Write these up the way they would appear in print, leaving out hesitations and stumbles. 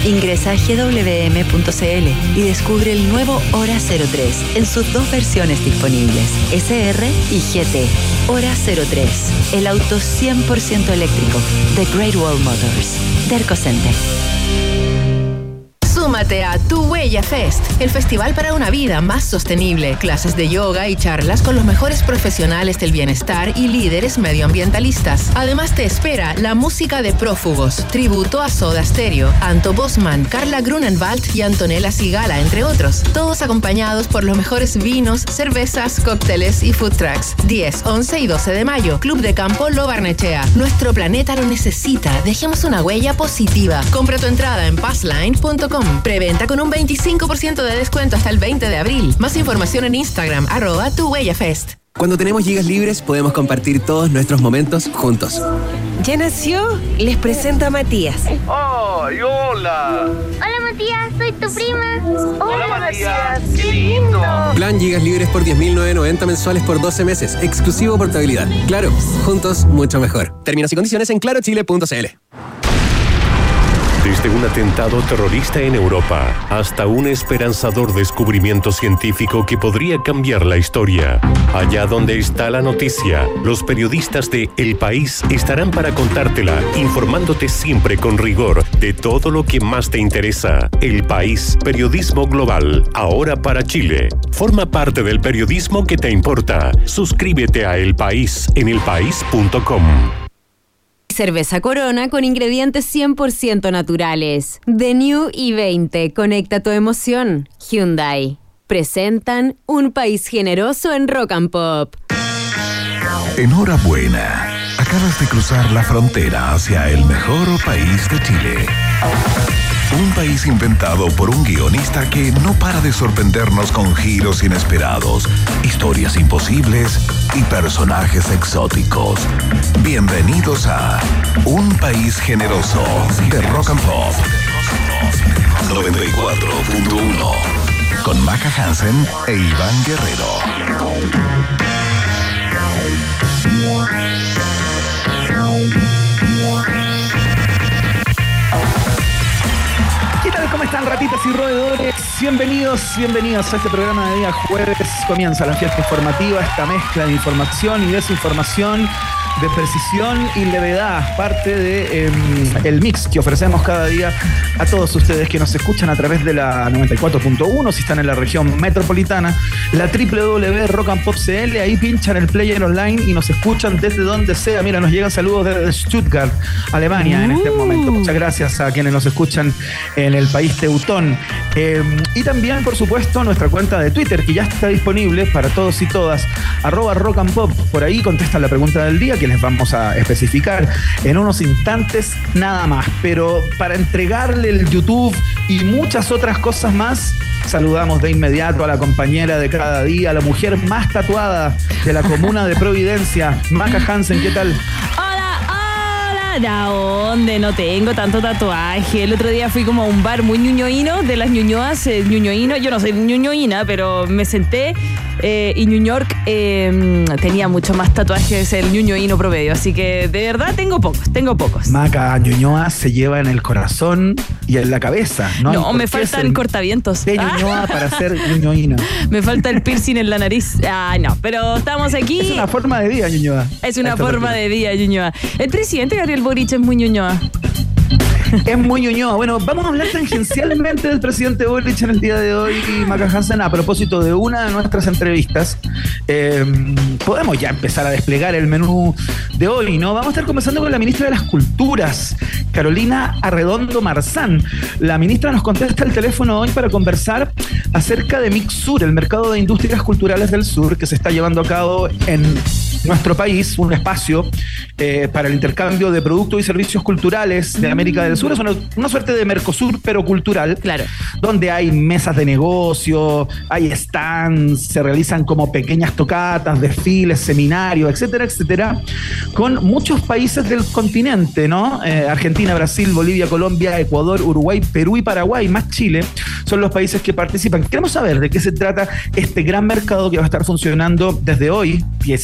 Ingresa a gwm.cl y descubre el nuevo Hora 03 en sus dos versiones disponibles, SR y GT. Hora 03, el auto 100% eléctrico de Great Wall Motors. Derco Center. Súmate a Tu Huella Fest, el festival para una vida más sostenible. Clases de yoga y charlas con los mejores profesionales del bienestar y líderes medioambientalistas. Además te espera la música de Prófugos, tributo a Soda Stereo, Anto Bosman, Carla Grunenwald y Antonella Sigala, entre otros. Todos acompañados por los mejores vinos, cervezas, cócteles y food trucks. 10, 11 y 12 de mayo. Club de Campo Lo Barnechea. Nuestro planeta lo necesita. Dejemos una huella positiva. Compra tu entrada en passline.com. Preventa con un 25% de descuento hasta el 20 de abril. Más información en Instagram, @tuhuellafest. Cuando tenemos gigas libres, podemos compartir todos nuestros momentos juntos. ¿Ya nació? Les presento a Matías. ¡Ay, hola! Hola, Matías, soy tu prima. Hola, Matías, qué lindo. Plan gigas libres por 10.990 mensuales por 12 meses. Exclusivo portabilidad. Claro, juntos mucho mejor. Términos y condiciones en clarochile.cl. Desde un atentado terrorista en Europa hasta un esperanzador descubrimiento científico que podría cambiar la historia. Allá donde está la noticia, los periodistas de El País estarán para contártela, informándote siempre con rigor de todo lo que más te interesa. El País, periodismo global, ahora para Chile. Forma parte del periodismo que te importa. Suscríbete a El País en elpaís.com. Cerveza Corona con ingredientes 100% naturales. The New i20. Conecta tu emoción. Hyundai. Presentan Un País Generoso en Rock and Pop. Enhorabuena. Acabas de cruzar la frontera hacia el mejor país de Chile. Un país inventado por un guionista que no para de sorprendernos con giros inesperados, historias imposibles y personajes exóticos. Bienvenidos a Un País Generoso de Rock and Pop 94.1 con Maca Hansen e Iván Guerrero. ¿Qué tal? ¿Cómo están, ratitas y roedores? Bienvenidos a este programa de día jueves. Comienza la fiesta informativa, esta mezcla de información y desinformación, de precisión y levedad, parte de el mix que ofrecemos cada día a todos ustedes que nos escuchan a través de la 94.1, si están en la región metropolitana, la www.rockandpop.cl, ahí pinchan el player online y nos escuchan desde donde sea. Mira, nos llegan saludos desde Stuttgart, Alemania, en este momento. Muchas gracias a quienes nos escuchan en el país teutón. Y también, por supuesto, nuestra cuenta de Twitter, que ya está disponible para todos y todas, @rockandpop. Por ahí contestan la pregunta del día, que les vamos a especificar en unos instantes nada más. Pero para entregarle el YouTube y muchas otras cosas más, saludamos de inmediato a la compañera de cada día, la mujer más tatuada de la comuna de Providencia, Maca Hansen. ¿Qué tal? ¿De dónde? No tengo tanto tatuaje. El otro día fui como a un bar muy ñuñoíno, de las ñuñoas, ñuñoíno. Yo no soy ñuñoína, pero me senté y New York tenía mucho más tatuajes el ñuñoíno promedio. Así que de verdad tengo pocos. Maca, Ñuñoa se lleva en el corazón y en la cabeza, ¿no? No, me faltan cortavientos. De Ñuñoa para ser ñuñoína. Me falta el piercing en la nariz. No, pero estamos aquí. Es una forma de vida, Ñuñoa. Es una forma de vida, Ñuñoa. El presidente Gabriel Boric es muy Ñuñoa. Es muy Ñuñoa. Bueno, vamos a hablar tangencialmente del presidente Boric en el día de hoy, Maca Hansen, a propósito de una de nuestras entrevistas. Podemos ya empezar a desplegar el menú de hoy, ¿no? Vamos a estar conversando con la ministra de las Culturas, Carolina Arredondo Marzán. La ministra nos contesta el teléfono hoy para conversar acerca de MICSUR, el mercado de industrias culturales del sur, que se está llevando a cabo en nuestro país, un espacio para el intercambio de productos y servicios culturales de América del Sur. Es una suerte de Mercosur, pero cultural. Claro. Donde hay mesas de negocio, hay stands, se realizan como pequeñas tocatas, desfiles, seminarios, etcétera, etcétera, con muchos países del continente, ¿no? Argentina, Brasil, Bolivia, Colombia, Ecuador, Uruguay, Perú y Paraguay, más Chile, son los países que participan. Queremos saber de qué se trata este gran mercado que va a estar funcionando desde hoy, 17,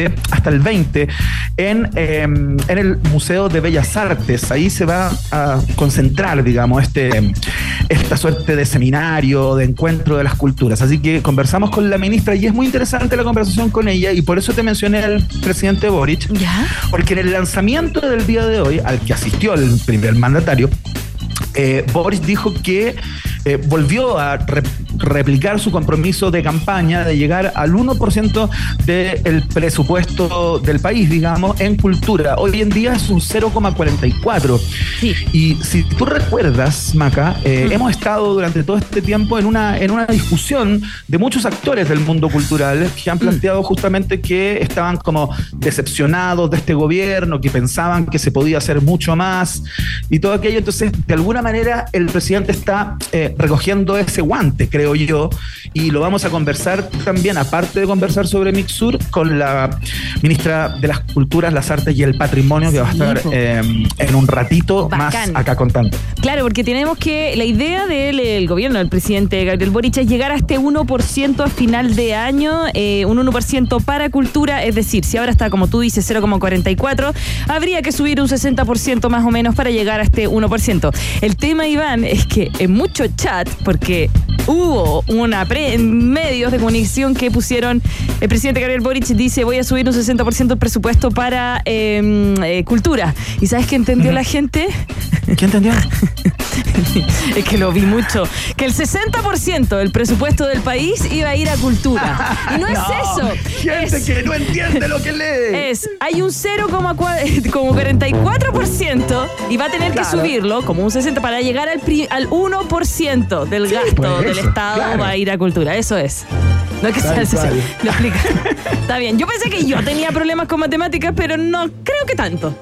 hasta el 20 en el Museo de Bellas Artes. Ahí se va a concentrar, digamos, esta suerte de seminario, de encuentro de las culturas. Así que conversamos con la ministra y es muy interesante la conversación con ella, y por eso te mencioné al presidente Boric. ¿Ya? Porque en el lanzamiento del día de hoy, al que asistió el primer mandatario, Boris dijo que volvió a replicar su compromiso de campaña de llegar al 1% del presupuesto del país, digamos, en cultura. Hoy en día es un 0,44. Sí. Y si tú recuerdas, Maca, hemos estado durante todo este tiempo en una discusión de muchos actores del mundo cultural que han planteado justamente que estaban como decepcionados de este gobierno, que pensaban que se podía hacer mucho más y todo aquello. Entonces, de alguna manera, el presidente está recogiendo ese guante, creo yo, y lo vamos a conversar también, aparte de conversar sobre Mixur, con la ministra de las Culturas, las Artes y el Patrimonio, que va a estar en un ratito Bacán. más acá contando. Claro, porque tenemos que, la idea del gobierno del presidente Gabriel Boric es llegar a este 1% a final de año, un 1% para cultura, es decir, si ahora está, como tú dices, 0,44, habría que subir un 60% más o menos para llegar a este 1%. El tema, Iván, es que en mucho chat, porque hubo en medios de comunicación que pusieron, el presidente Gabriel Boric dice, voy a subir un 60% el presupuesto para cultura. ¿Y sabes qué entendió la gente? ¿Qué entendió? Es que lo vi mucho. Que el 60% del presupuesto del país iba a ir a cultura. Y no es eso. Gente que no entiende lo que lee. Hay un 0,44% y va a tener que subirlo como un 60% para llegar al 1% del gasto del Estado, va a ir a cultura. Eso es. No es que sea el 60%. Lo explica. Está bien. Yo pensé que yo tenía problemas con matemáticas, pero no creo que tanto.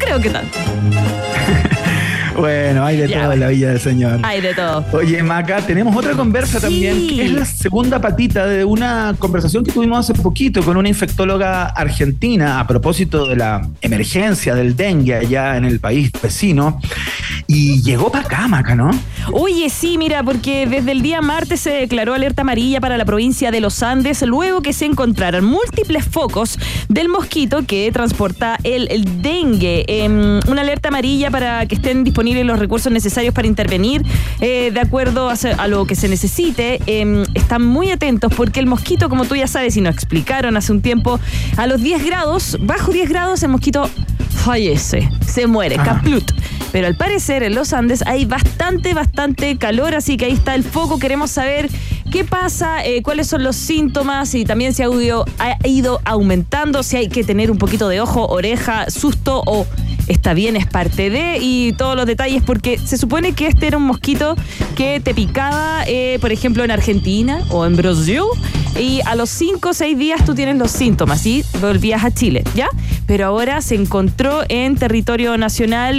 Bueno, hay de todo en la Villa del Señor. Hay de todo. Oye, Maca, tenemos otra conversa también, que es la segunda patita de una conversación que tuvimos hace poquito con una infectóloga argentina a propósito de la emergencia del dengue allá en el país vecino. Y llegó para acá, Maca, ¿no? Oye, sí, mira, porque desde el día martes se declaró alerta amarilla para la provincia de los Andes, luego que se encontraran múltiples focos del mosquito que transporta el dengue. Una alerta amarilla para que estén disponibles los recursos necesarios para intervenir de acuerdo a lo que se necesite. Están muy atentos porque el mosquito, como tú ya sabes y nos explicaron hace un tiempo, a los 10 grados, bajo 10 grados, el mosquito fallece, se muere, caplut. Pero al parecer en los Andes hay bastante calor, así que ahí está el foco. Queremos saber qué pasa, cuáles son los síntomas y también si ha ido aumentando, si hay que tener un poquito de ojo, oreja, susto o está bien, es parte de, y todos los detalles, porque se supone que este era un mosquito que te picaba, por ejemplo, en Argentina o en Brasil, y a los 5 o 6 días tú tienes los síntomas y volvías a Chile, ¿ya? Pero ahora se encontró en territorio nacional,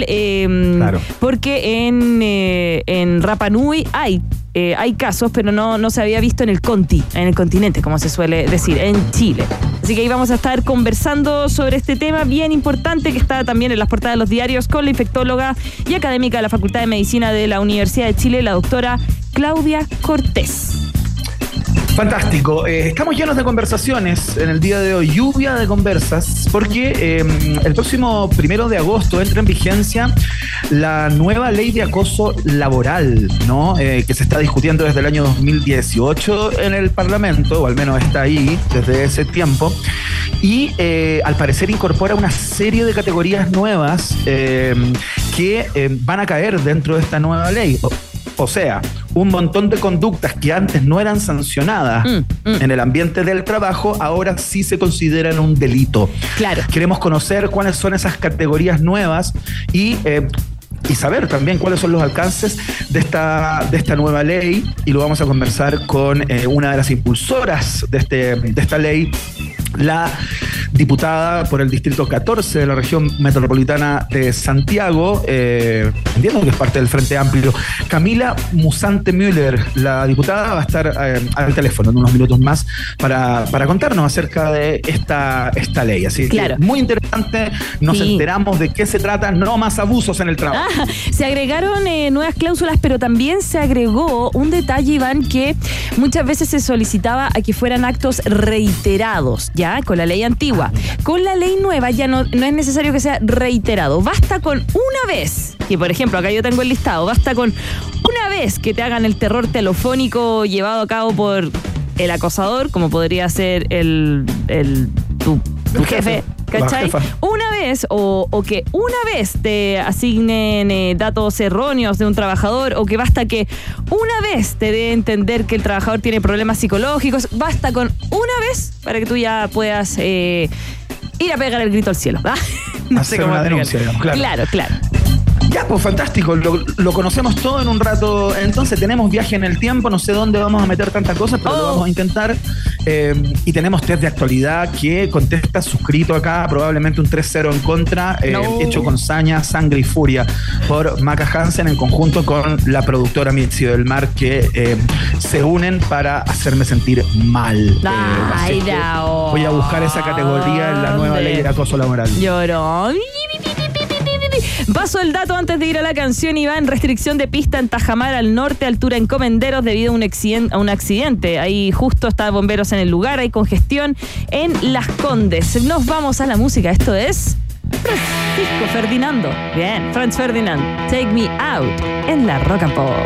porque en Rapa Nui hay casos, pero no se había visto en el continente, como se suele decir, en Chile. Así que ahí vamos a estar conversando sobre este tema bien importante que está también en las portadas de los diarios con la infectóloga y académica de la Facultad de Medicina de la Universidad de Chile, la doctora Claudia Cortés. Fantástico. Estamos llenos de conversaciones en el día de hoy, lluvia de conversas, porque el próximo 1 de agosto entra en vigencia la nueva ley de acoso laboral, ¿no? Que se está discutiendo desde el año 2018 en el Parlamento, o al menos está ahí desde ese tiempo, y al parecer incorpora una serie de categorías nuevas que van a caer dentro de esta nueva ley. O sea, un montón de conductas que antes no eran sancionadas en el ambiente del trabajo, ahora sí se consideran un delito. Claro. Queremos conocer cuáles son esas categorías nuevas y saber también cuáles son los alcances de esta nueva ley, y lo vamos a conversar con una de las impulsoras de esta ley, la diputada por el Distrito 14 de la región metropolitana de Santiago, entiendo que es parte del Frente Amplio, Camila Musante Müller. La diputada va a estar al teléfono en unos minutos más para contarnos acerca de esta ley. Así que muy interesante, nos enteramos de qué se trata, no más abusos en el trabajo. Se agregaron nuevas cláusulas, pero también se agregó un detalle, Iván, que muchas veces se solicitaba a que fueran actos reiterados, ya, con la ley antigua. va. Con la ley nueva ya no es necesario que sea reiterado. Basta con una vez, que por ejemplo, acá yo tengo el listado, basta con una vez que te hagan el terror telefónico llevado a cabo por el acosador, como podría ser tu jefe, ¿cachai? Una vez, o que una vez te asignen datos erróneos de un trabajador, o que basta que una vez te dé a entender que el trabajador tiene problemas psicológicos, basta con una vez para que tú ya puedas ir a pegar el grito al cielo. No sé cómo denuncia, digamos, claro. Ya, pues fantástico, lo conocemos todo en un rato. Entonces tenemos viaje en el tiempo, no sé dónde vamos a meter tantas cosas, pero lo vamos a intentar. Y tenemos test de actualidad que contesta suscrito acá, probablemente un 3-0 en contra, hecho con saña, sangre y furia por Maca Hansen en conjunto con la productora Mitzi del Mar, que se unen para hacerme sentir mal. Voy a buscar esa categoría en la nueva ley de acoso laboral. Lloró. Paso el dato antes de ir a la canción, Iván. Restricción de pista en Tajamar al norte, altura Encomenderos, debido a un accidente. Ahí justo está bomberos en el lugar, hay congestión en Las Condes. Nos vamos a la música. Esto es Francisco Ferdinando. Bien, Franz Ferdinand, Take Me Out en la Rock and Pop.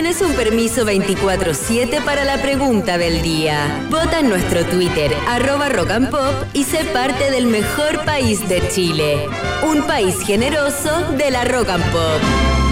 Tienes un permiso 24/7 para la pregunta del día. Vota en nuestro Twitter, @rockandpop, y sé parte del mejor país de Chile. Un país generoso de la Rock and Pop.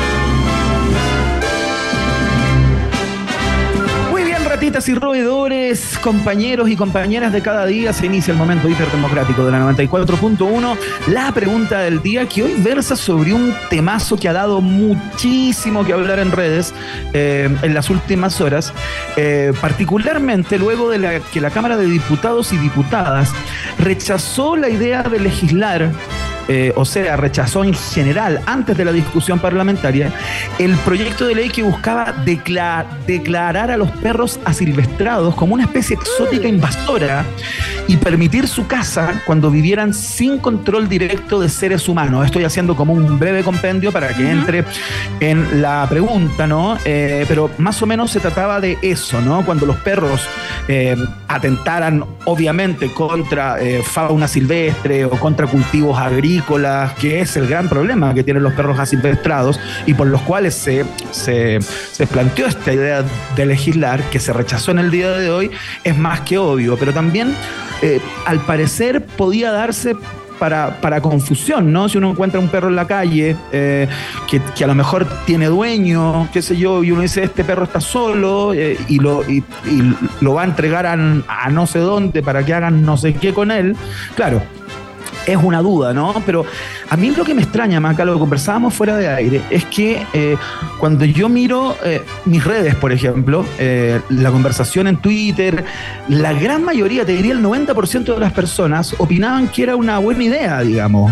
Ratitas y roedores, compañeros y compañeras de cada día, se inicia el momento hiperdemocrático de la 94.1. La pregunta del día, que hoy versa sobre un temazo que ha dado muchísimo que hablar en redes en las últimas horas, particularmente luego de que la Cámara de Diputados y Diputadas rechazó la idea de legislar. O sea, rechazó en general, antes de la discusión parlamentaria, el proyecto de ley que buscaba declarar a los perros asilvestrados como una especie exótica invasora y permitir su caza cuando vivieran sin control directo de seres humanos. Estoy haciendo como un breve compendio para que entre en la pregunta, ¿no? Pero más o menos se trataba de eso, ¿no? Cuando los perros atentaran, obviamente, contra fauna silvestre o contra cultivos agrícolas, que es el gran problema que tienen los perros asilvestrados y por los cuales se planteó esta idea de legislar, que se rechazó en el día de hoy, es más que obvio, pero también al parecer podía darse para confusión, ¿no? Si uno encuentra un perro en la calle que a lo mejor tiene dueño, qué sé yo, y uno dice, este perro está solo y lo va a entregar a no sé dónde para que hagan no sé qué con él, claro, es una duda, ¿no? Pero a mí lo que me extraña, Maca, lo que conversábamos fuera de aire, es que cuando yo miro mis redes, por ejemplo, la conversación en Twitter, la gran mayoría, te diría el 90% de las personas, opinaban que era una buena idea, digamos.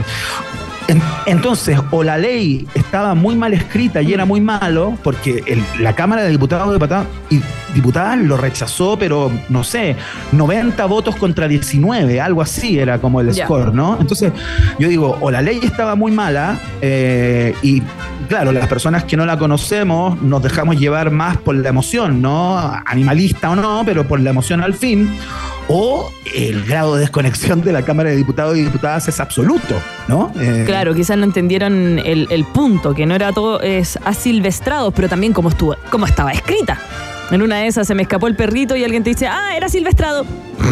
Entonces, o la ley estaba muy mal escrita y era muy malo, porque la Cámara de Diputados y Diputadas lo rechazó, pero no sé, 90 votos contra 19, algo así era como el score, ¿no? Entonces, yo digo, o la ley estaba muy mala y claro, las personas que no la conocemos nos dejamos llevar más por la emoción, ¿no? Animalista o no, pero por la emoción al fin. O el grado de desconexión de la Cámara de Diputados y Diputadas es absoluto, ¿no? Claro, quizás no entendieron el punto, que no era todo asilvestrado, pero también cómo estaba escrita. En una de esas se me escapó el perrito y alguien te dice, era silvestrado.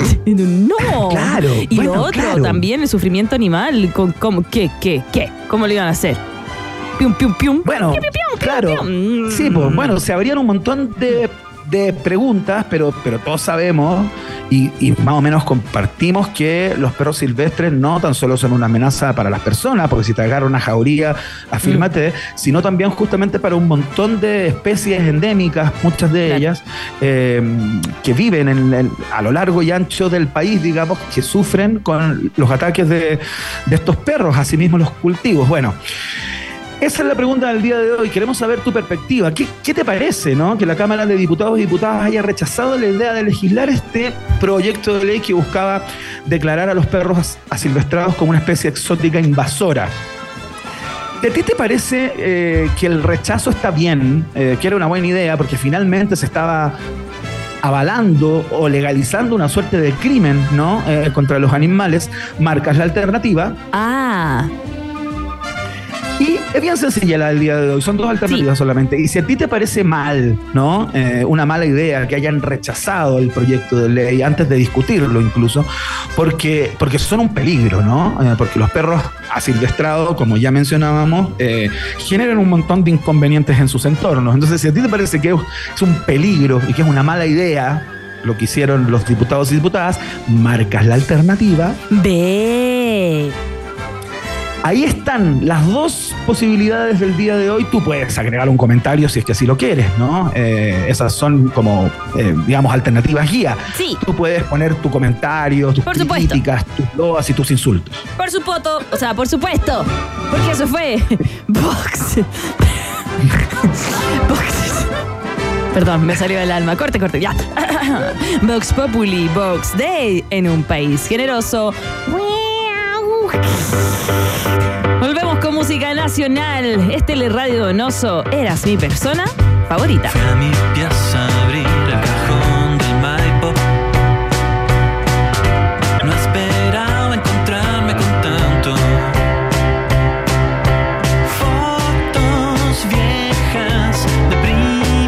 No. Claro. Y lo otro, también el sufrimiento animal. ¿Qué? ¿Cómo lo iban a hacer? Pium, pium, pium. Bueno, pium, pium, pium, claro. pium. Sí, pues bueno, se abrían un montón de preguntas, pero todos sabemos y más o menos compartimos que los perros silvestres no tan solo son una amenaza para las personas, porque si te agarra una jauría, afírmate, sino también justamente para un montón de especies endémicas, muchas de ellas, que viven a lo largo y ancho del país, digamos, que sufren con los ataques de estos perros, asimismo los cultivos. Bueno, esa es la pregunta del día de hoy. Queremos saber tu perspectiva. ¿Qué te parece, no? Que la Cámara de Diputados y Diputadas haya rechazado la idea de legislar este proyecto de ley que buscaba declarar a los perros asilvestrados como una especie exótica invasora. ¿A ti te parece que el rechazo está bien, que era una buena idea, porque finalmente se estaba avalando o legalizando una suerte de crimen, ¿no? Contra los animales? Marcas la alternativa. Y es bien sencilla la del día de hoy, son dos alternativas solamente. Y si a ti te parece mal, ¿no? Una mala idea que hayan rechazado el proyecto de ley antes de discutirlo incluso, porque son un peligro, ¿no? Porque los perros asilvestrados, como ya mencionábamos, generan un montón de inconvenientes en sus entornos. Entonces, si a ti te parece que es un peligro y que es una mala idea lo que hicieron los diputados y diputadas, marcas la alternativa B. Ahí están las dos posibilidades del día de hoy. Tú puedes agregar un comentario si es que así lo quieres, ¿no? Esas son como, digamos, alternativas guía. Sí. Tú puedes poner tu comentario, tus críticas, tus loas y tus insultos. Por supuesto, porque eso fue Vox. Perdón, me salió del alma. Corte, ya. Vox Populi, Vox Day, en un país generoso. Volvemos con música nacional. Estele Radio Donoso, eras mi persona favorita. Fui a mi piazza a abrir el cajón del Maipo. No esperaba encontrarme con tanto. Fotos viejas de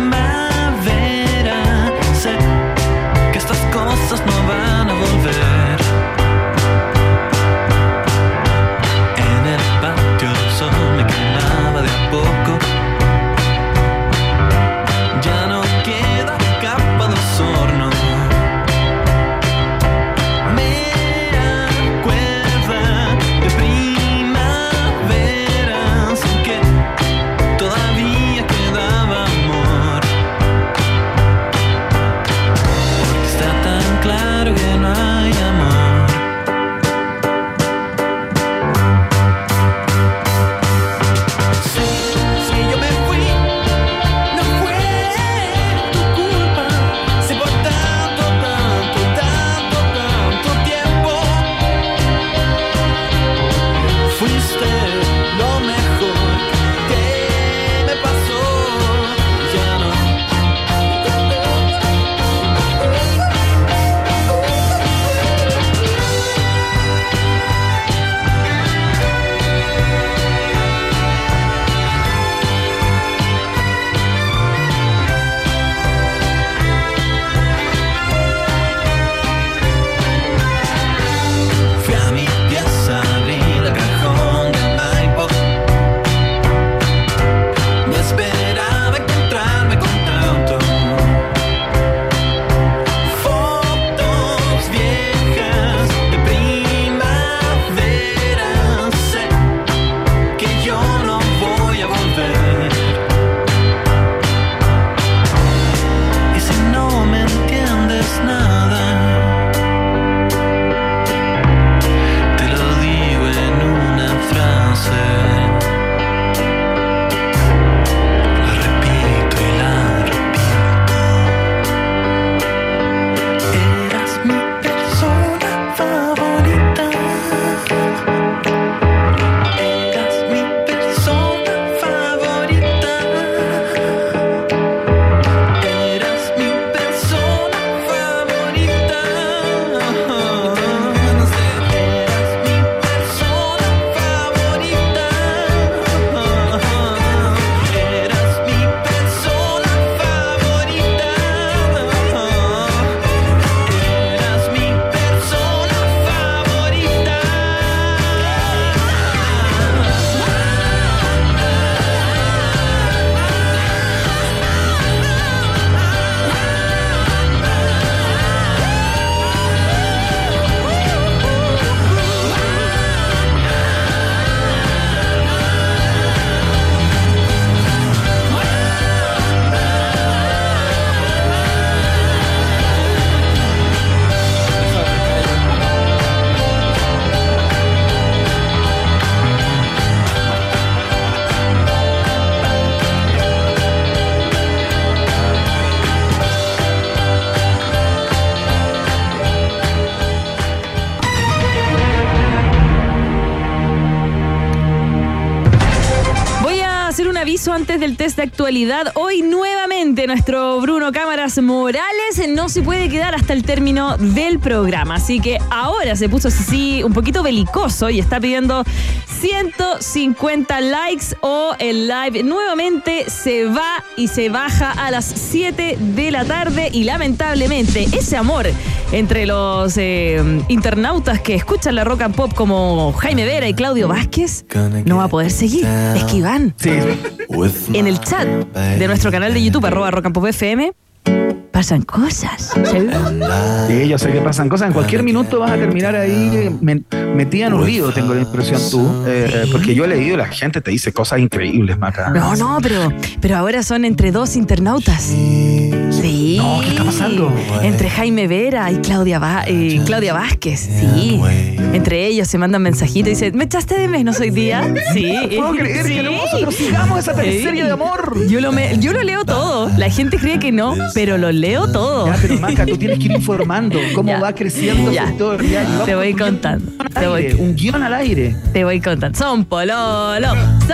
aviso antes del test de actualidad. Hoy nuevamente nuestro Bruno Cámaras Morales no se puede quedar hasta el término del programa. Así que ahora se puso así un poquito belicoso y está pidiendo 150 likes o el live nuevamente se va y se baja a las 7 de la tarde. Y lamentablemente ese amor entre los internautas que escuchan la Rock and Pop como Jaime Vera y Claudio Vázquez no va a poder seguir. Es que Iván, en el chat de nuestro canal de YouTube @rockandpopfm pasan cosas. Sí, yo sé que pasan cosas. En cualquier minuto vas a terminar ahí metida en un río, tengo la impresión tú. Porque yo he leído, la gente te dice cosas increíbles, Maca. No, pero ahora son entre dos internautas. Sí. No, ¿qué está pasando? Entre Jaime Vera y Claudia Vázquez. Sí. Entre ellos se mandan mensajitos y dicen, ¿me echaste de menos hoy día? Sí. ¿Puedo creer que nosotros sigamos esa teleserie de amor? Yo lo leo todo. La gente cree que no, pero lo leo todo. Ya, pero Maca, tú tienes que ir informando cómo va creciendo esa historia. Te voy contando. Un guión al aire. Te voy contando. Son pololo.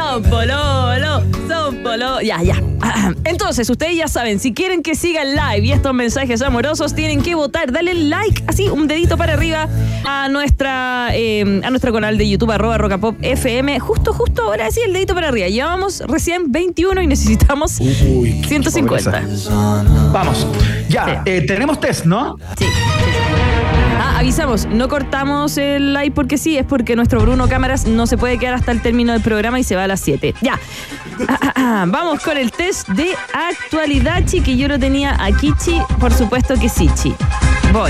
Ya. Entonces, ustedes ya saben, si quieren que siga el live y estos mensajes amorosos, tienen que votar. Dale like, así, un dedito para arriba a nuestro canal de YouTube, @rockandpopfm. Justo ahora sí, el dedito para arriba. Llevamos recién 21 y necesitamos 150. Vamos. Ya, tenemos test, ¿no? Sí. Avisamos, no cortamos el live porque sí, es porque nuestro Bruno Cámaras no se puede quedar hasta el término del programa y se va a las 7. Ya. Vamos con el test de actualidad, que yo lo tenía aquí, por supuesto que sí, Voy.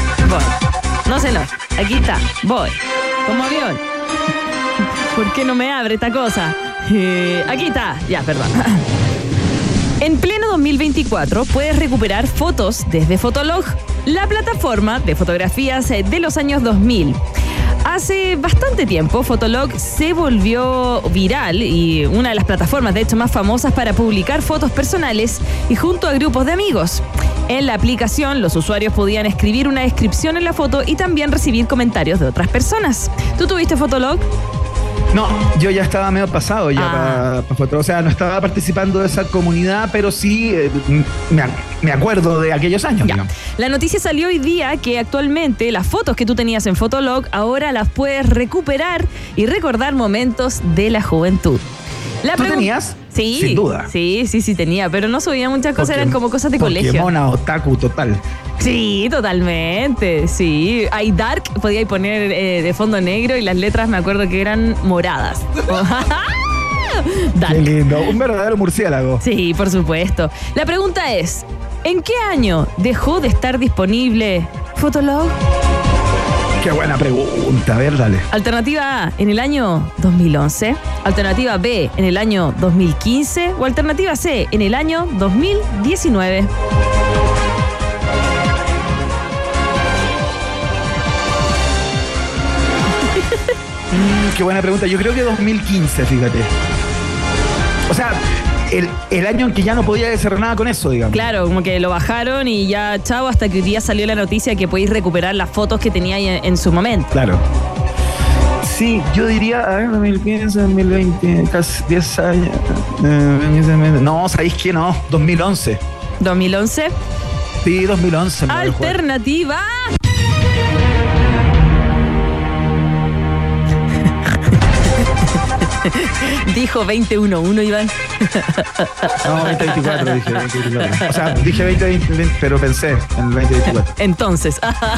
No se lo. Aquí está. Voy. Como avión. ¿Por qué no me abre esta cosa? Aquí está. Ya, perdón. En pleno 2024 puedes recuperar fotos desde Fotolog, la plataforma de fotografías de los años 2000. Hace bastante tiempo Fotolog se volvió viral y una de las plataformas de hecho más famosas para publicar fotos personales y junto a grupos de amigos. En la aplicación los usuarios podían escribir una descripción en la foto y también recibir comentarios de otras personas. ¿Tú tuviste Fotolog? No, yo ya estaba medio pasado para foto. O sea, no estaba participando de esa comunidad, pero sí me acuerdo de aquellos años. La noticia salió hoy día que actualmente las fotos que tú tenías en Fotolog ahora las puedes recuperar y recordar momentos de la juventud. ¿Tú tenías? Sí. Sin duda. Sí, tenía, pero no subía muchas cosas, eran como cosas de colegio. Pokémona, otaku, total. Sí, totalmente, sí. Hay Dark, podíais poner de fondo negro y las letras me acuerdo que eran moradas. Dark. Qué lindo, un verdadero murciélago. Sí, por supuesto. La pregunta es, ¿en qué año dejó de estar disponible Fotolog? Qué buena pregunta, a ver, dale. Alternativa A, en el año 2011. Alternativa B, en el año 2015. O alternativa C, en el año 2019. Qué buena pregunta. Yo creo que 2015, fíjate. O sea, el año en que ya no podía hacer nada con eso, digamos. Claro, como que lo bajaron y ya chao, hasta que hoy día salió la noticia que podéis recuperar las fotos que tenía en su momento. Claro. Sí, yo diría, a ver, 2015, 2020, casi 10 años. No, ¿sabéis qué? No, 2011. ¿2011? Sí, 2011. Alternativa. Dijo 2011, Iván. No, 2024 dije. 2024. O sea, dije 2020, pero pensé en el 2024. Entonces.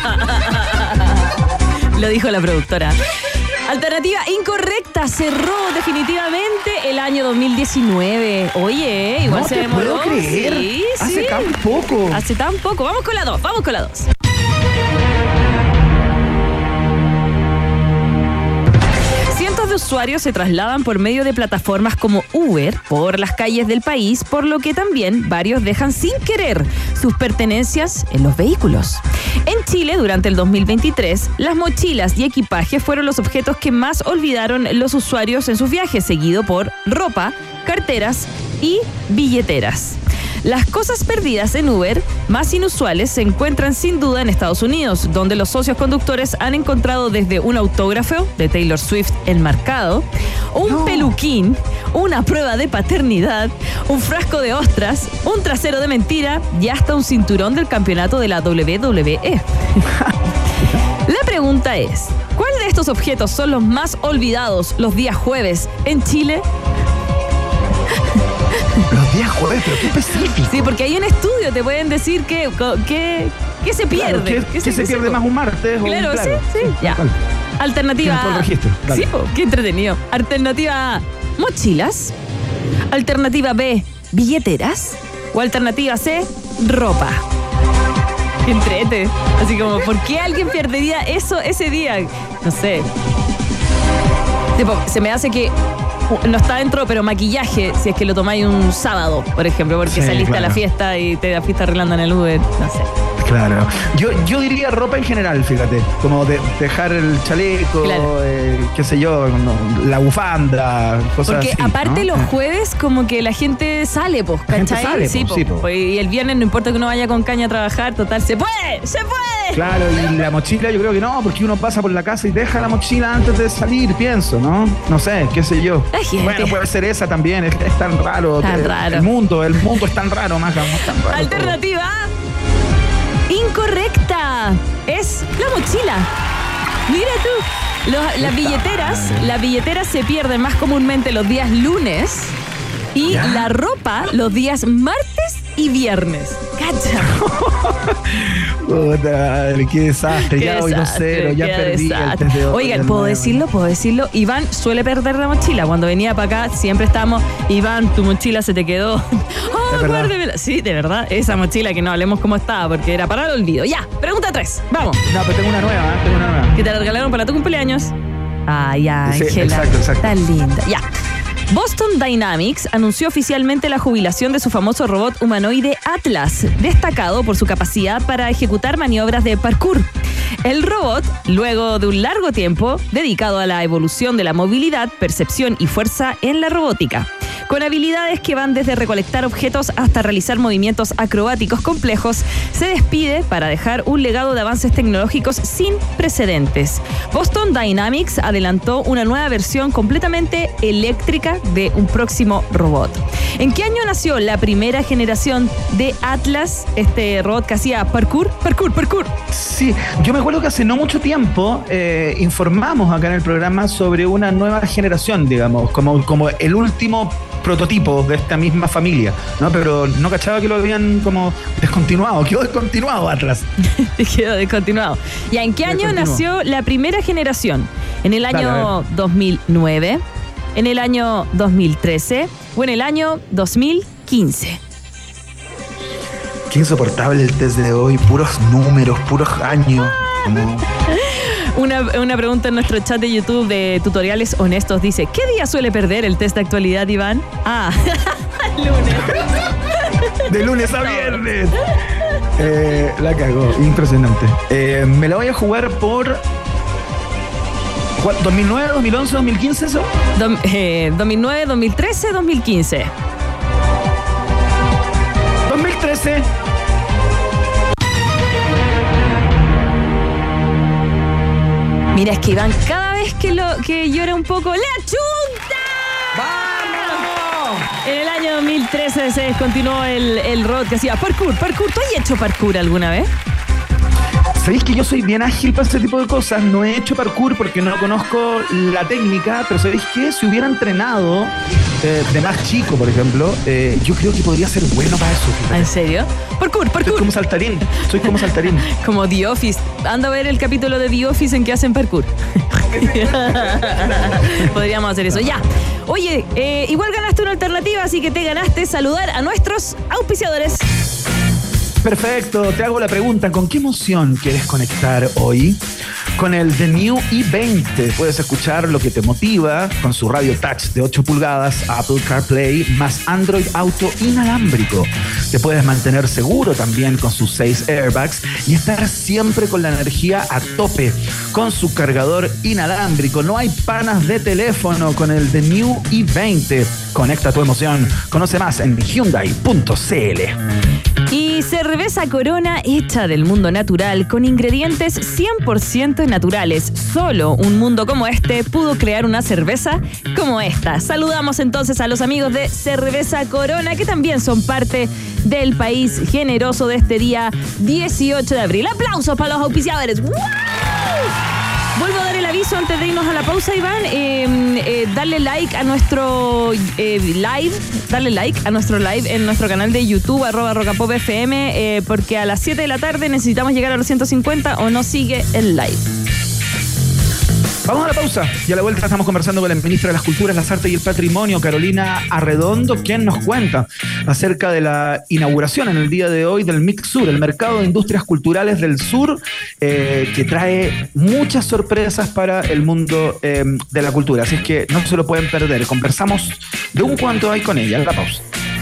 Lo dijo la productora. Alternativa incorrecta, cerró definitivamente el año 2019. Oye, igual no se demoró. No te puedo creer. Sí. Hace tan poco. Vamos con la 2. Cientos de usuarios se trasladan por medio de plataformas como Uber por las calles del país, por lo que también varios dejan sin querer sus pertenencias en los vehículos. En Chile, durante el 2023, las mochilas y equipajes fueron los objetos que más olvidaron los usuarios en sus viajes, seguido por ropa, carteras y billeteras. Las cosas perdidas en Uber más inusuales se encuentran sin duda en Estados Unidos, donde los socios conductores han encontrado desde un autógrafo de Taylor Swift enmarcado, un peluquín, una prueba de paternidad, un frasco de ostras, un trasero de mentira y hasta un cinturón del campeonato de la WWE. La pregunta es, ¿cuál de estos objetos son los más olvidados los días jueves en Chile? Los días jueves, pero qué específico. Sí, porque hay un estudio, te pueden decir que se pierde. Claro, ¿qué se pierde más un martes? Claro, o sí, ya. Alternativa A. Sí, qué entretenido. Alternativa A, mochilas. Alternativa B, billeteras. O alternativa C, ropa. Qué entrete. Así como, ¿por qué alguien perdería eso ese día? No sé. Tipo, se me hace que no está dentro, pero maquillaje, si es que lo tomáis un sábado, por ejemplo, porque saliste a la fiesta y te fuiste arreglando en el Uber, no sé. Claro. Yo diría ropa en general, fíjate. Como dejar el chaleco, claro. Qué sé yo, la bufanda, cosas porque así. Porque aparte ¿no? los jueves como que la gente sale, pues, ¿cachai? Sí, y el viernes no importa que uno vaya con caña a trabajar, total, ¡se puede! Claro, y la mochila yo creo que no, porque uno pasa por la casa y deja la mochila antes de salir, pienso, ¿no? No sé, qué sé yo. Bueno, puede ser esa también, es tan raro. El mundo es tan raro, más tan raro. Alternativa incorrecta. Es la mochila. Mira tú. Las billeteras se pierden más comúnmente los días lunes y la ropa los días martes y viernes. ¡Cacha! Puta, qué desastre. Ya hoy 2-0, ya perdí el test de hoy. Oigan, ¿puedo decirlo? Iván suele perder la mochila. Cuando venía para acá siempre estábamos, Iván, tu mochila se te quedó. Guárdemela. Sí, de verdad, esa mochila que no hablemos cómo estaba, porque era para el olvido. Ya, pregunta 3, vamos. No, pero tengo una nueva. ¿Que te la regalaron para tu cumpleaños? Ay, Ángela. Sí, exacto. Tan linda. Ya. Boston Dynamics anunció oficialmente la jubilación de su famoso robot humanoide Atlas, destacado por su capacidad para ejecutar maniobras de parkour. El robot, luego de un largo tiempo dedicado a la evolución de la movilidad, percepción y fuerza en la robótica, con habilidades que van desde recolectar objetos hasta realizar movimientos acrobáticos complejos, se despide para dejar un legado de avances tecnológicos sin precedentes. Boston Dynamics adelantó una nueva versión completamente eléctrica de un próximo robot. ¿En qué año nació la primera generación de Atlas, este robot que hacía parkour? Sí, yo me acuerdo que hace no mucho tiempo informamos acá en el programa sobre una nueva generación, digamos, como el último prototipo de esta misma familia, ¿no? Pero no cachaba que lo habían como descontinuado. Quedó descontinuado Atlas. Quedó descontinuado. ¿Y en qué año nació la primera generación? ¿En el año 2009? ¿En el año 2013? ¿O en el año 2015? Qué insoportable el test de hoy. Puros números, puros años. Como... Una pregunta en nuestro chat de YouTube de tutoriales honestos dice: ¿qué día suele perder el test de actualidad, Iván? Lunes. De lunes a viernes. La cagó, impresionante. Me la voy a jugar por 2009, 2011, 2015, ¿eso? 2009, 2013, 2015. 2013. Mira, es que Iván, cada vez que llora un poco, ¡le achunta! ¡Vamos! En el año 2013 se descontinuó el robot que hacía parkour. ¿Tú has hecho parkour alguna vez? Sabéis que yo soy bien ágil para este tipo de cosas. No he hecho parkour porque no conozco la técnica, pero ¿sabéis qué? Si hubiera entrenado de más chico, por ejemplo, yo creo que podría ser bueno para eso. Fíjate. ¿En serio? Parkour. Soy como saltarín. Como The Office. Anda a ver el capítulo de The Office en que hacen parkour. Podríamos hacer eso. Ya. Oye, igual ganaste una alternativa, así que te ganaste saludar a nuestros auspiciadores. Perfecto, te hago la pregunta, ¿con qué emoción quieres conectar hoy? con el The New i20. Puedes escuchar lo que te motiva con su radio touch de 8 pulgadas, Apple CarPlay, más Android Auto inalámbrico. Te puedes mantener seguro también con sus 6 airbags y estar siempre con la energía a tope con su cargador inalámbrico. No hay panas de teléfono con el The New i20. Conecta tu emoción. Conoce más en Hyundai.cl. Y cerveza Corona hecha del mundo natural con ingredientes 100% naturales. Solo un mundo como este pudo crear una cerveza como esta. Saludamos entonces a los amigos de Cerveza Corona, que también son parte del país generoso de este día 18 de abril. ¡Aplausos para los auspiciadores! ¡Wow! Vuelvo a dar el aviso antes de irnos a la pausa, Iván. Darle like a nuestro live. Darle like a nuestro live en nuestro canal de YouTube, @rockandpopfm, porque a las 7 de la tarde necesitamos llegar a los 150 o no sigue el live. Vamos a la pausa y a la vuelta estamos conversando con la ministra de las Culturas, las Artes y el Patrimonio, Carolina Arredondo, quien nos cuenta acerca de la inauguración en el día de hoy del MICSUR, el Mercado de Industrias Culturales del Sur, que trae muchas sorpresas para el mundo de la cultura. Así es que no se lo pueden perder. Conversamos de un cuanto hay con ella. La pausa.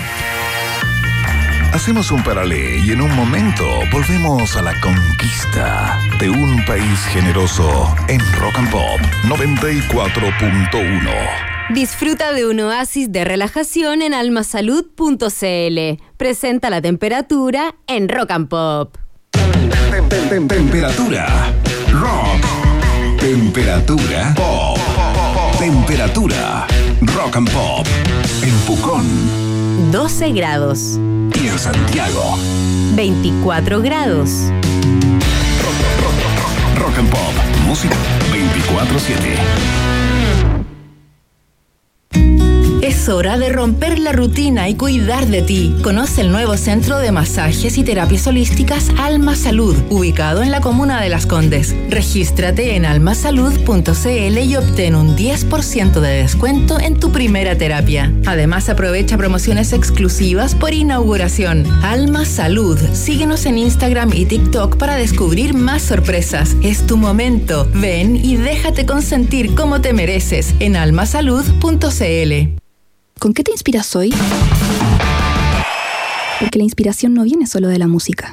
Hacemos un paralé y en un momento volvemos a la conquista de un país generoso en Rock and Pop 94.1. Disfruta de un oasis de relajación en almasalud.cl. Presenta la temperatura en Rock and Pop. Temperatura rock. Temperatura pop. Temperatura rock and pop. En Pucón 12 grados. Y en Santiago 24 grados. Rock and Pop, música 24/7. Es hora de romper la rutina y cuidar de ti. Conoce el nuevo centro de masajes y terapias holísticas Alma Salud, ubicado en la comuna de Las Condes. Regístrate en almasalud.cl y obtén un 10% de descuento en tu primera terapia. Además, aprovecha promociones exclusivas por inauguración. Alma Salud. Síguenos en Instagram y TikTok para descubrir más sorpresas. Es tu momento. Ven y déjate consentir como te mereces en almasalud.cl. ¿Con qué te inspiras hoy? Porque la inspiración no viene solo de la música.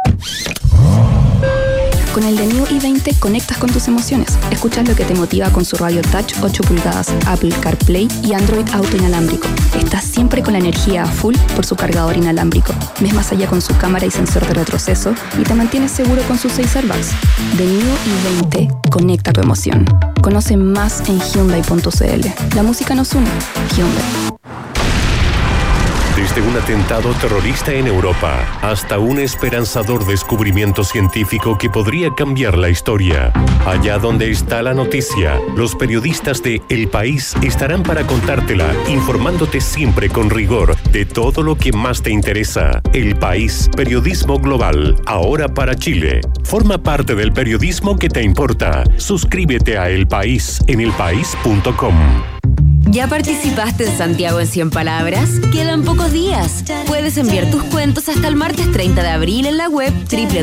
Con el The New i20 conectas con tus emociones. Escuchas lo que te motiva con su radio touch 8 pulgadas, Apple CarPlay y Android Auto inalámbrico. Estás siempre con la energía a full por su cargador inalámbrico. Ves más allá con su cámara y sensor de retroceso y te mantienes seguro con sus 6 airbags. The New i20 conecta tu emoción. Conoce más en Hyundai.cl. La música nos une. Hyundai. Desde un atentado terrorista en Europa hasta un esperanzador descubrimiento científico que podría cambiar la historia. Allá donde está la noticia, los periodistas de El País estarán para contártela, informándote siempre con rigor de todo lo que más te interesa. El País, periodismo global, ahora para Chile. Forma parte del periodismo que te importa. Suscríbete a El País en elpaís.com. ¿Ya participaste en Santiago en 100 palabras? Quedan pocos días. Puedes enviar tus cuentos hasta el martes 30 de abril en la web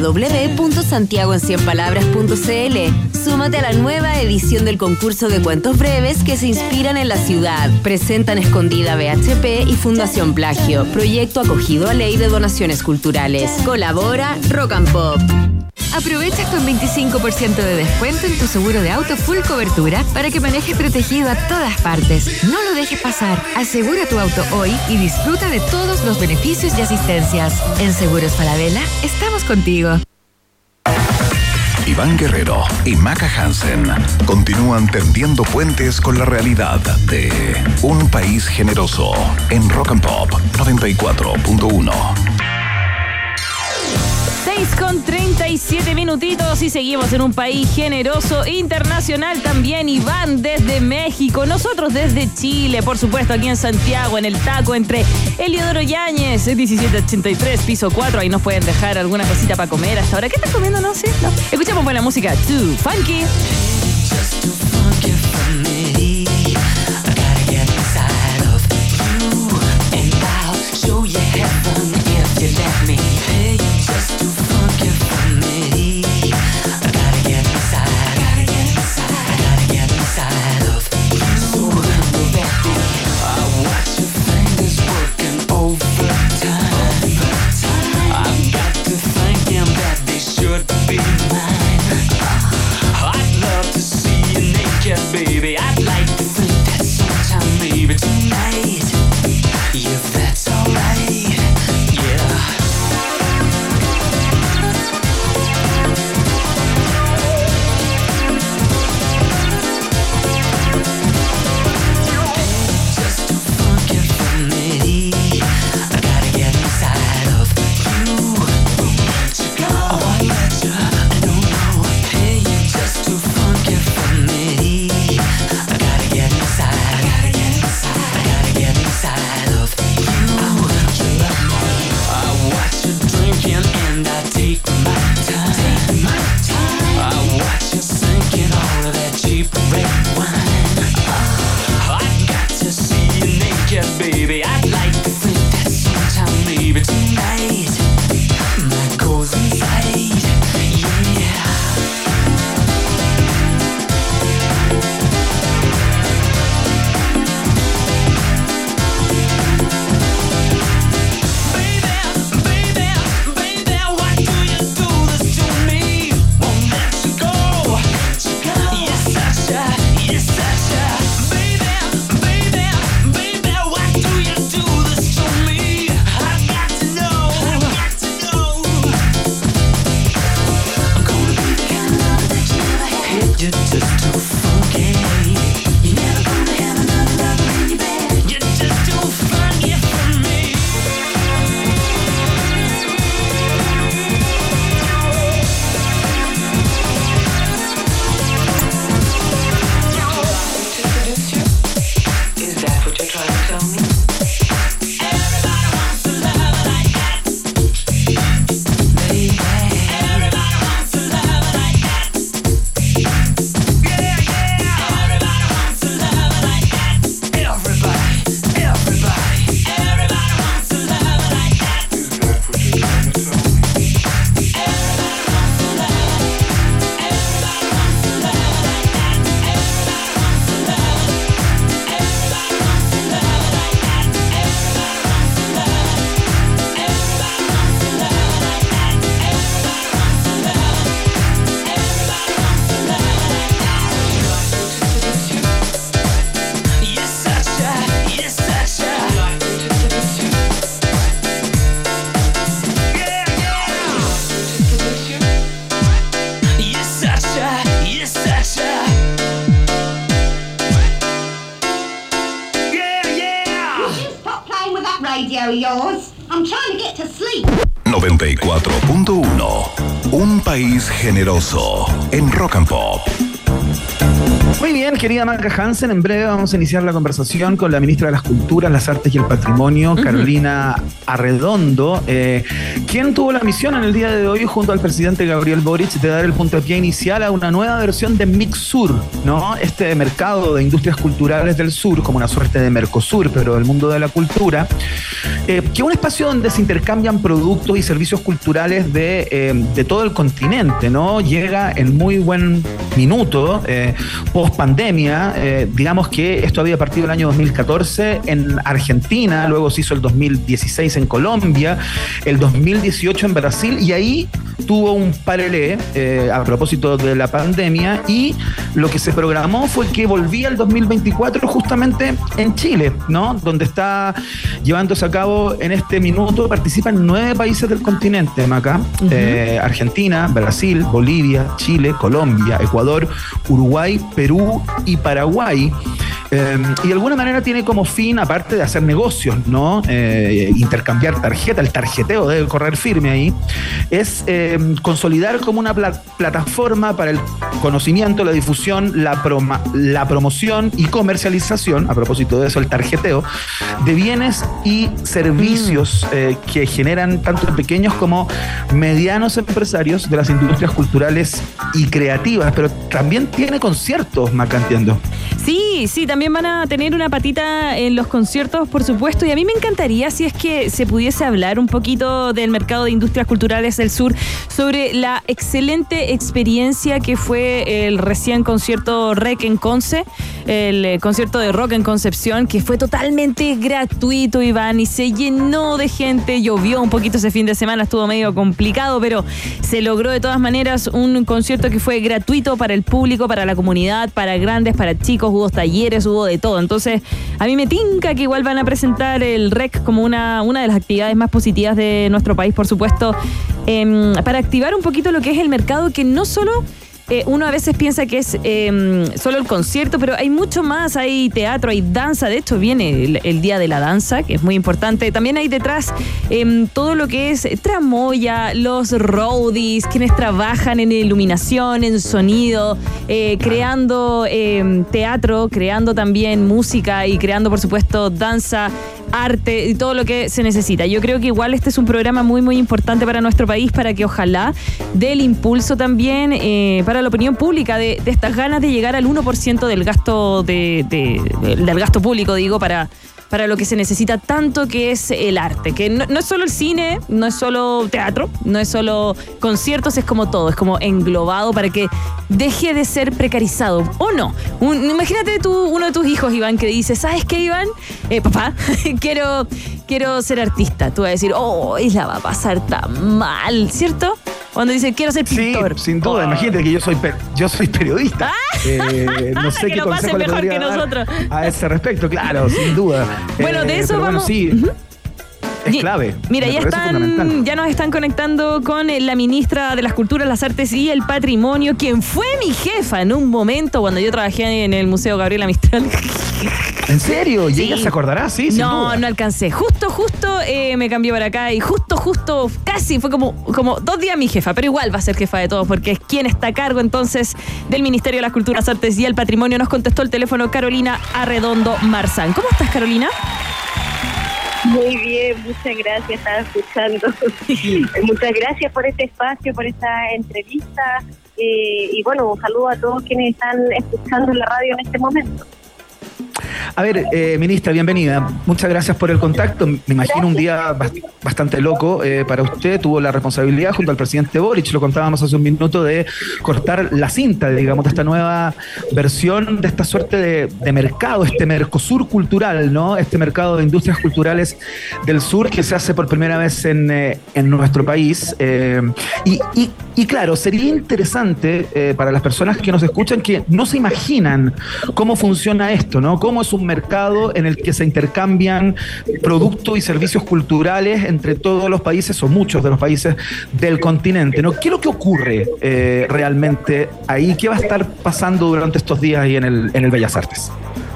www.santiagoen100palabras.cl. Súmate a la nueva edición del concurso de cuentos breves que se inspiran en la ciudad. Presentan Escondida BHP y Fundación Plagio, proyecto acogido a Ley de Donaciones Culturales. Colabora Rock and Pop. Aprovecha con 25% de descuento en tu seguro de auto full cobertura para que manejes protegido a todas partes. No lo dejes pasar. Asegura tu auto hoy y disfruta de todos los beneficios y asistencias. En Seguros Falabella, estamos contigo. Iván Guerrero y Maca Hansen continúan tendiendo puentes con la realidad de un país generoso en Rock and Pop 94.1. 6:37 minutitos y seguimos en un país generoso internacional también. Iván desde México, nosotros desde Chile, por supuesto aquí en Santiago, en el taco entre Eliodoro Yáñez, 1783, piso 4. Ahí nos pueden dejar alguna cosita para comer hasta ahora. ¿Qué estás comiendo? No sé. No. Escuchamos buena música. Too Funky. Just too funky for me. I gotta get inside. cheap red wine. I got to see you naked, baby. I'd like to think that sometime, maybe tonight, my goals inside, yeah. You're just too funky. You're never gonna have another lover in your bed. You're just too funky for me. Is that what you're trying to tell me? Everybody wants to love like that, baby. Everybody wants to love like that. Yours. I'm trying to get to sleep. 94.1. Un país generoso en Rock and Pop. Muy bien, querida Maca Hansen, en breve vamos a iniciar la conversación con la ministra de las Culturas, las Artes y el Patrimonio, Carolina Arredondo, quien tuvo la misión en el día de hoy junto al presidente Gabriel Boric de dar el puntapié inicial a una nueva versión de Mixsur, ¿no? Este mercado de industrias culturales del sur, como una suerte de Mercosur, pero del mundo de la cultura, que es un espacio donde se intercambian productos y servicios culturales de todo el continente, ¿no? Llega en muy buen minuto, post pandemia, digamos que esto había partido el año 2014 en Argentina, luego se hizo el 2016 en Colombia, el 2018 en Brasil, y ahí tuvo un parelé a propósito de la pandemia, y lo que se programó fue que volvía el 2024 justamente en Chile, ¿no? Donde está llevándose a cabo en este minuto, participan 9 países del continente, Maca, Argentina, Brasil, Bolivia, Chile, Colombia, Ecuador, Uruguay, Perú y Paraguay. Y de alguna manera tiene como fin, aparte de hacer negocios, ¿no? Intercambiar tarjeta, el tarjeteo debe correr firme ahí, es consolidar como una plataforma para el conocimiento, la difusión, la promoción y comercialización, a propósito de eso, el tarjeteo, de bienes y servicios que generan tanto pequeños como medianos empresarios de las industrias culturales y creativas, pero también tiene conciertos, Maca, entiendo. Sí, también van a tener una patita en los conciertos, por supuesto, y a mí me encantaría si es que se pudiese hablar un poquito del mercado de industrias culturales del sur, sobre la excelente experiencia que fue el recién concierto REC en Conce, el concierto de rock en Concepción, que fue totalmente gratuito, Iván, y se llenó de gente. Llovió un poquito ese fin de semana, estuvo medio complicado, pero se logró de todas maneras un concierto que fue gratuito para el público, para la comunidad, para grandes, para chicos, hubo talleres, hubo de todo. Entonces, a mí me tinca que igual van a presentar el REC como una de las actividades más positivas de nuestro país, por supuesto, para activar un poquito lo que es el mercado, que no solo uno a veces piensa que es solo el concierto, pero hay mucho más, hay teatro, hay danza, de hecho viene el Día de la Danza, que es muy importante, también hay detrás todo lo que es tramoya, los roadies, quienes trabajan en iluminación, en sonido, creando teatro, creando también música y creando por supuesto danza arte y todo lo que se necesita. Yo creo que igual este es un programa muy, muy importante para nuestro país, para que ojalá dé el impulso también para la opinión pública de estas ganas de llegar al 1% del gasto del gasto público, digo, para lo que se necesita tanto, que es el arte, que no es solo el cine, no es solo teatro, no es solo conciertos, es como todo, es como englobado para que deje de ser precarizado, ¿o no? Imagínate uno de tus hijos, Iván, que dice, ¿sabes qué, Iván? Papá, quiero ser artista. Tú vas a decir, la va a pasar tan mal, ¿cierto? Cuando dice, quiero ser pintor. Sí, sin duda. Imagínate que yo soy periodista. No sé que qué lo pasen mejor que nosotros. A ese respecto, claro, sin duda. Bueno, de eso vamos. Bueno, sí. Es clave. Mira, ya nos están conectando con la ministra de las Culturas, las Artes y el Patrimonio, quien fue mi jefa en un momento cuando yo trabajé en el Museo Gabriela Mistral. ¿En serio? ¿Y sí. ella se acordará? Sí, sin duda. No alcancé. Justo me cambié para acá y justo casi fue como 2 días mi jefa, pero igual va a ser jefa de todos porque es quien está a cargo entonces del Ministerio de las Culturas, Artes y el Patrimonio. Nos contestó el teléfono Carolina Arredondo Marzán. ¿Cómo estás, Carolina? Muy bien, muchas gracias, estaba escuchando. Muchas gracias por este espacio, por esta entrevista y bueno, un saludo a todos quienes están escuchando la radio en este momento. A ver, ministra, bienvenida. Muchas gracias por el contacto. Me imagino un día bastante loco para usted. Tuvo la responsabilidad junto al presidente Boric, lo contábamos hace un minuto, de cortar la cinta, digamos, de esta nueva versión, de esta suerte de mercado, este Mercosur cultural, ¿no? Este mercado de industrias culturales del sur que se hace por primera vez en nuestro país. Y claro, sería interesante para las personas que nos escuchan que no se imaginan cómo funciona esto, ¿no? Cómo es un mercado en el que se intercambian productos y servicios culturales entre todos los países o muchos de los países del continente, ¿no? ¿Qué es lo que ocurre realmente ahí? ¿Qué va a estar pasando durante estos días ahí en el Bellas Artes?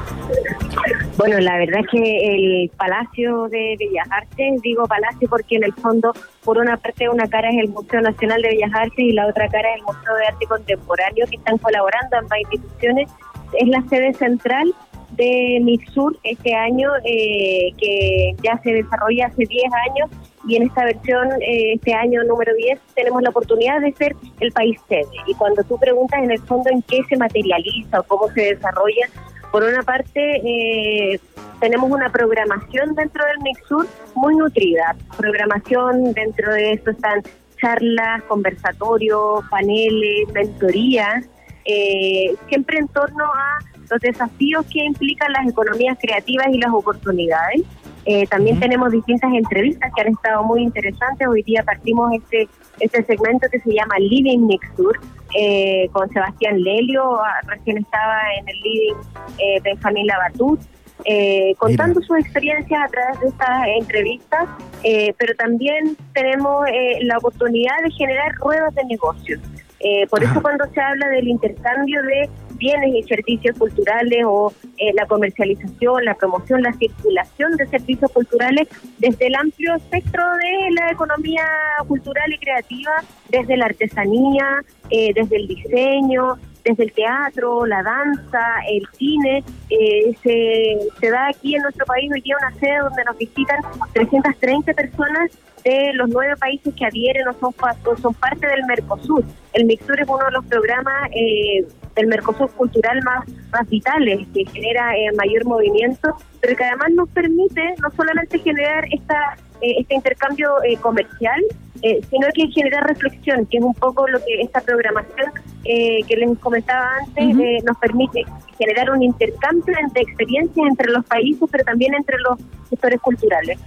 Bueno, la verdad es que el Palacio de Bellas Artes, digo palacio porque en el fondo, por una parte, una cara es el Museo Nacional de Bellas Artes y la otra cara es el Museo de Arte Contemporáneo, que están colaborando ambas instituciones. Es la sede central de MICSUR este año, que ya se desarrolla hace 10 años, y en esta versión, este año número 10, tenemos la oportunidad de ser el país sede. Y cuando tú preguntas en el fondo en qué se materializa o cómo se desarrolla, por una parte, tenemos una programación dentro del MICSUR muy nutrida. Programación, dentro de eso están charlas, conversatorios, paneles, mentorías, siempre en torno a los desafíos que implican las economías creativas y las oportunidades. También tenemos distintas entrevistas que han estado muy interesantes. Hoy día partimos este segmento que se llama Living MICSUR, con Sebastián Lelio, recién estaba en el Living Benjamín Labatut, contando sus experiencias a través de estas entrevistas, pero también tenemos la oportunidad de generar ruedas de negocios. Por eso cuando se habla del intercambio de bienes y servicios culturales o la comercialización, la promoción, la circulación de servicios culturales desde el amplio espectro de la economía cultural y creativa, desde la artesanía, desde el diseño, desde el teatro, la danza, el cine, se da aquí en nuestro país hoy día una sede donde nos visitan 330 personas de los 9 países que adhieren o son parte del Mercosur. El MICSUR es uno de los programas del Mercosur cultural más vitales, que genera mayor movimiento, pero que además nos permite no solamente generar este intercambio comercial, sino que generar reflexión, que es un poco lo que esta programación que les comentaba antes nos permite generar un intercambio de experiencias entre los países, pero también entre los sectores culturales.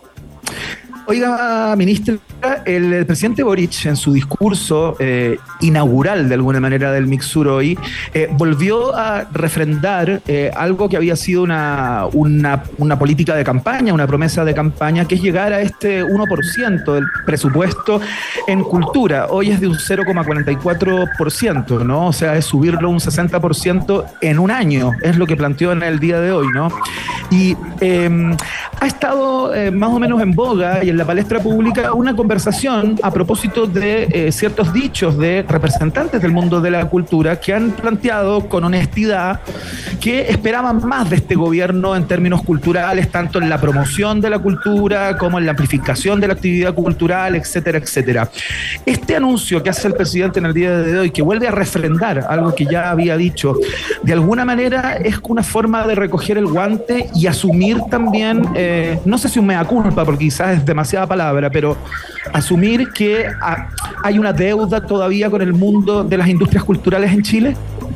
Oiga, ministra, el presidente Boric, en su discurso inaugural, de alguna manera, del MICSUR hoy, volvió a refrendar algo que había sido una política de campaña, una promesa de campaña, que es llegar a este 1% del presupuesto en cultura. Hoy es de un 0,44%, ¿no? O sea, es subirlo un 60% en un año, es lo que planteó en el día de hoy, ¿no? Y ha estado más o menos en boga y en la palestra pública una conversación a propósito de ciertos dichos de representantes del mundo de la cultura que han planteado con honestidad que esperaban más de este gobierno en términos culturales, tanto en la promoción de la cultura como en la amplificación de la actividad cultural, etcétera, etcétera. Este anuncio que hace el presidente en el día de hoy, que vuelve a refrendar algo que ya había dicho, de alguna manera es una forma de recoger el guante y asumir también, no sé si un mea culpa, porque quizás es demasiada palabra, pero asumir que hay una deuda todavía con el mundo de las industrias culturales en Chile.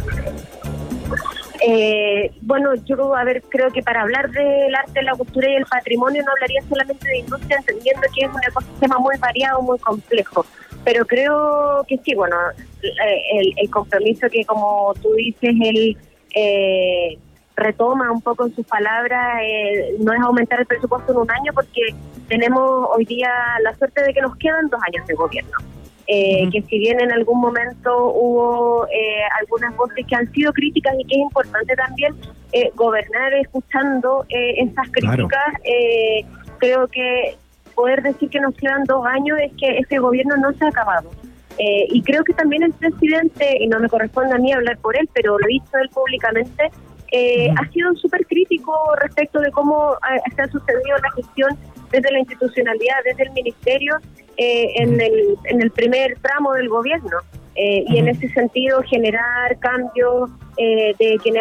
Bueno, yo creo que para hablar del arte, la cultura y el patrimonio no hablaría solamente de industria, entendiendo que es un ecosistema muy variado, muy complejo. Pero creo que sí, bueno, el compromiso que, como tú dices, él retoma un poco en sus palabras, no es aumentar el presupuesto en un año, porque tenemos hoy día la suerte de que nos quedan 2 años de gobierno. Que si bien en algún momento hubo algunas voces que han sido críticas y que es importante también gobernar escuchando esas críticas, claro. Creo que poder decir que nos quedan 2 años es que este gobierno no se ha acabado. Y creo que también el presidente, y no me corresponde a mí hablar por él, pero lo he dicho él públicamente, ha sido súper crítico respecto de cómo se ha sucedido la gestión desde la institucionalidad, desde el ministerio, en el primer tramo del gobierno. Y en ese sentido generar cambios de quienes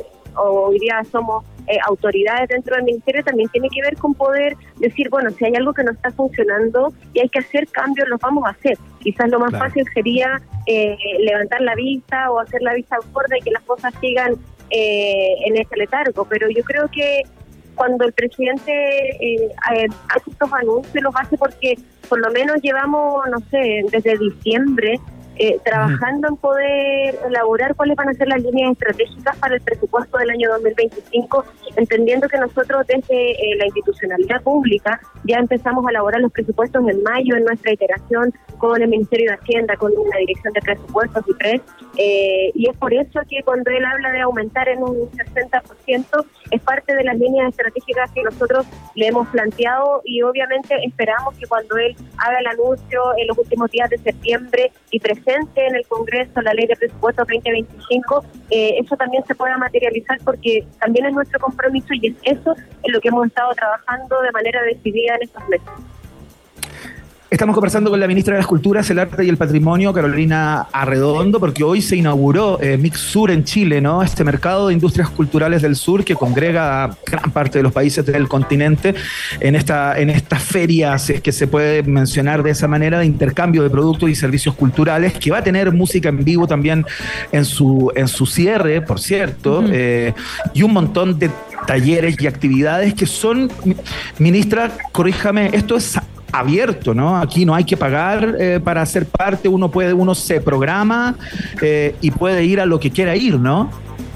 hoy día somos autoridades dentro del ministerio, también tiene que ver con poder decir, bueno, si hay algo que no está funcionando y hay que hacer cambios, los vamos a hacer. Quizás lo más fácil sería levantar la vista o hacer la vista gorda y que las cosas sigan en ese letargo, pero yo creo que cuando el presidente hace estos anuncios, los hace porque por lo menos llevamos, no sé, desde diciembre trabajando en poder elaborar cuáles van a ser las líneas estratégicas para el presupuesto del año 2025, entendiendo que nosotros desde la institucionalidad pública ya empezamos a elaborar los presupuestos en mayo en nuestra iteración con el Ministerio de Hacienda, con la Dirección de Presupuestos y PRES, y es por eso que cuando él habla de aumentar en un 60%, es parte de las líneas estratégicas que nosotros le hemos planteado, y obviamente esperamos que cuando él haga el anuncio en los últimos días de septiembre y presente en el Congreso la Ley de Presupuesto 2025, eso también se pueda materializar, porque también es nuestro compromiso y es eso en lo que hemos estado trabajando de manera decidida en estos meses. Estamos conversando con la ministra de las Culturas, el Arte y el Patrimonio, Carolina Arredondo, porque hoy se inauguró Mixsur en Chile, ¿no? Este mercado de industrias culturales del sur que congrega a gran parte de los países del continente en esta feria, si es que se puede mencionar de esa manera, de intercambio de productos y servicios culturales, que va a tener música en vivo también en su cierre, por cierto, y un montón de talleres y actividades que son, ministra, corríjame, esto es abierto, ¿no? Aquí no hay que pagar para ser parte, uno se programa y puede ir a lo que quiera ir, ¿no?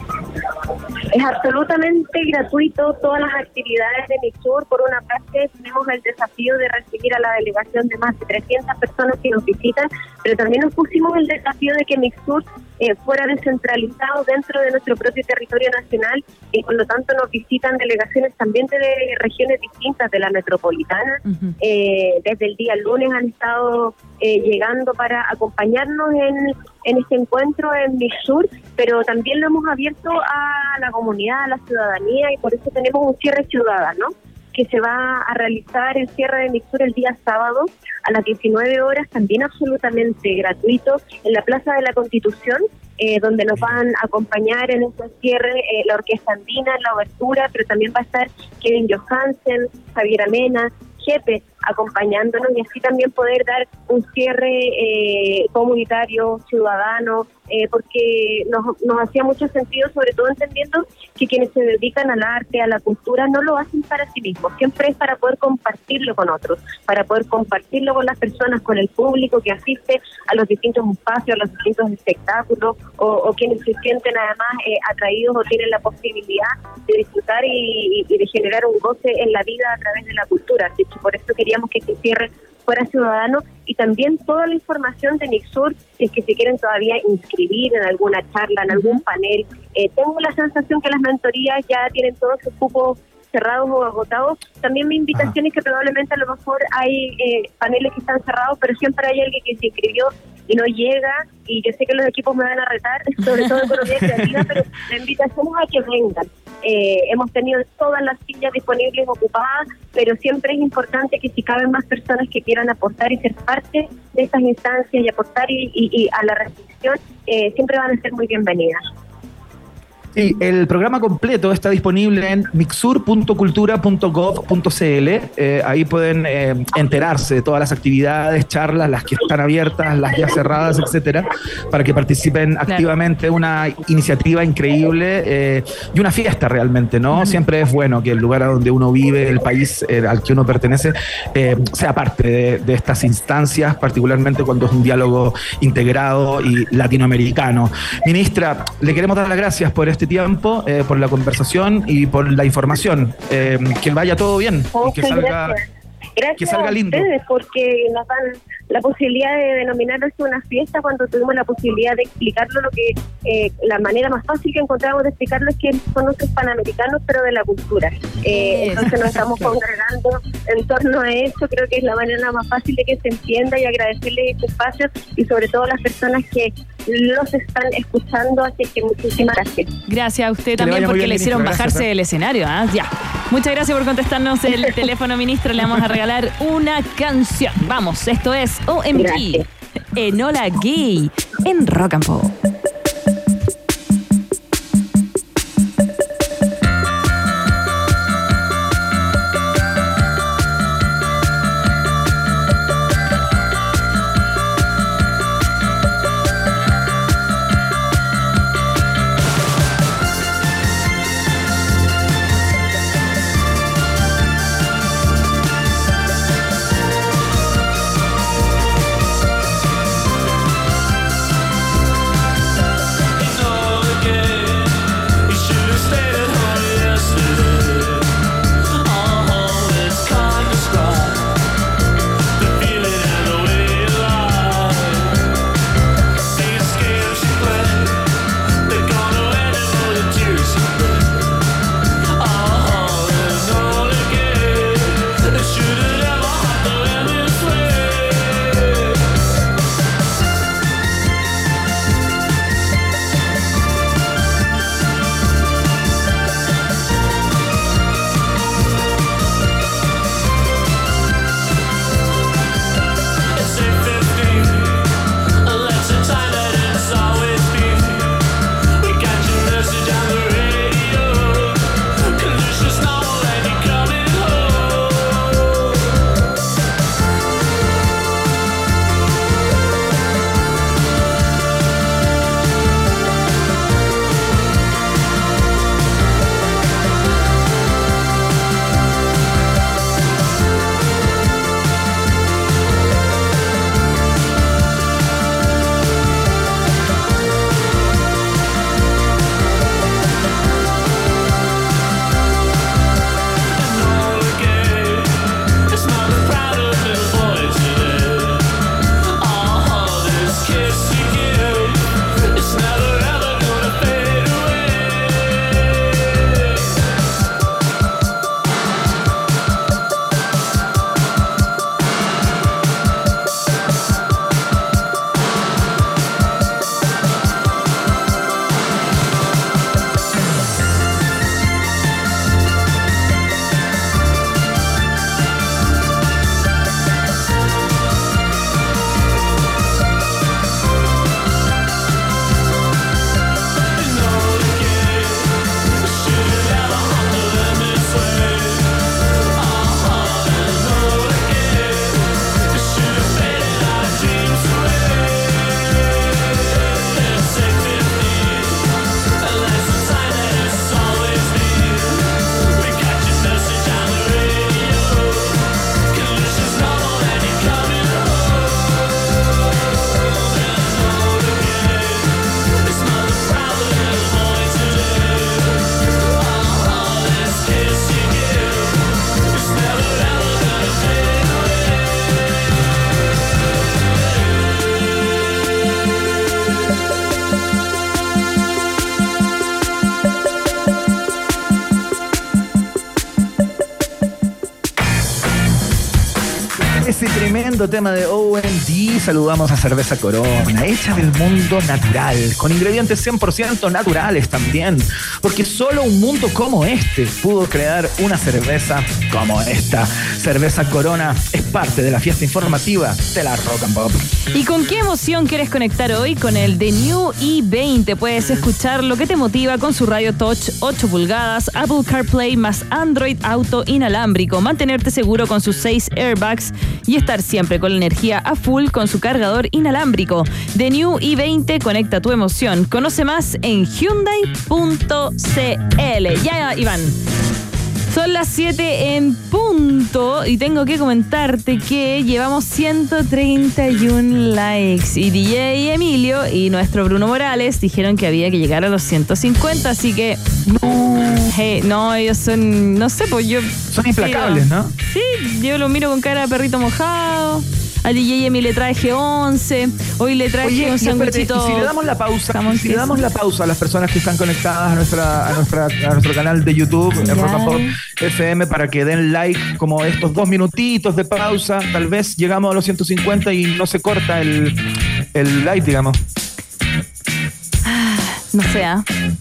Es absolutamente gratuito todas las actividades de Mixsur. Por una parte, tenemos el desafío de recibir a la delegación de más de 300 personas que nos visitan, pero también nos pusimos el desafío de que Mixsur fuera descentralizado dentro de nuestro propio territorio nacional, y por lo tanto nos visitan delegaciones también de regiones distintas de la metropolitana. Desde el día lunes han estado llegando para acompañarnos en este encuentro en Mixsur, pero también lo hemos abierto a la comunidad, a la ciudadanía, y por eso tenemos un cierre ciudadano que se va a realizar, el cierre de Mixsur el día sábado a las 19 horas, también absolutamente gratuito, en la Plaza de la Constitución, donde nos van a acompañar en este cierre la Orquesta Andina en la obertura, pero también va a estar Kevin Johansen, Javier Amena, Jepe acompañándonos, y así también poder dar un cierre comunitario, ciudadano, porque nos hacía mucho sentido, sobre todo entendiendo que quienes se dedican al arte, a la cultura, no lo hacen para sí mismos, siempre es para poder compartirlo con otros, para poder compartirlo con las personas, con el público que asiste a los distintos espacios, a los distintos espectáculos, o quienes se sienten además atraídos o tienen la posibilidad de disfrutar y de generar un goce en la vida a través de la cultura. Así que por eso queríamos que este cierre fuera ciudadano, y también toda la información de Mixsur, si es que se quieren todavía inscribir en alguna charla, en algún panel. Tengo la sensación que las mentorías ya tienen todos sus cupos cerrados o agotados. También mi invitación es que probablemente a lo mejor hay paneles que están cerrados, pero siempre hay alguien que se inscribió y no llega, y yo sé que los equipos me van a retar, sobre todo economía creativa, pero la invitación es a que vengan. Hemos tenido todas las sillas disponibles ocupadas, pero siempre es importante que si caben más personas que quieran aportar y ser parte de estas instancias y aportar y a la reflexión, siempre van a ser muy bienvenidas. Sí, el programa completo está disponible en mixur.cultura.gov.cl. Ahí pueden enterarse de todas las actividades, charlas, las que están abiertas, las ya cerradas, etcétera, para que participen activamente. Una iniciativa increíble y una fiesta realmente, ¿no? Siempre es bueno que el lugar a donde uno vive, el país al que uno pertenece, sea parte de estas instancias, particularmente cuando es un diálogo integrado y latinoamericano. Ministra, le queremos dar las gracias por este tiempo, por la conversación y por la información. Que vaya todo bien y que salga, gracias salga lindo. A ustedes porque nos dan la posibilidad de denominarlo una fiesta cuando tuvimos la posibilidad de explicarlo, lo que la manera más fácil que encontramos de explicarlo es que son nuestros panamericanos, pero de la cultura. Entonces nos estamos congregando en torno a eso. Creo que es la manera más fácil de que se entienda, y agradecerle este espacio y sobre todo a las personas que los están escuchando, así que muchísimas gracias. Gracias a usted también porque le hicieron bajarse del escenario. Ya. Muchas gracias por contestarnos el teléfono, ministro. Le vamos a regalar una canción. Vamos, esto es OMG. Gracias. Enola Gay en Rock and Pop. tremendo tema de OMD. Saludamos a Cerveza Corona, hecha del mundo natural, con ingredientes 100% naturales también, porque solo un mundo como este pudo crear una cerveza como esta. Cerveza Corona es parte de la fiesta informativa de la Rock and Pop. ¿Y con qué emoción quieres conectar hoy? Con el The New i20 puedes escuchar lo que te motiva con su radio Touch 8 pulgadas, Apple CarPlay más Android Auto inalámbrico, mantenerte seguro con sus 6 airbags y estar siempre con la energía a full con su cargador inalámbrico. The New i20, conecta tu emoción. Conoce más en Hyundai.cl. Ya, Iván. Son las 7 en punto y tengo que comentarte que llevamos 131 likes y DJ Emilio y nuestro Bruno Morales dijeron que había que llegar a los 150, así que no, ellos son, no sé, pues yo... Son implacables, ¿no? Sí, yo lo miro con cara de perrito mojado. A DJ Emi le traje 11. Hoy le traje un sándwichito. Si le damos la pausa, a las personas que están conectadas a nuestro canal de YouTube, Rock and Pop FM, para que den like, como estos 2 minutitos de pausa, tal vez llegamos a los 150 y no se corta el like, digamos. No sé,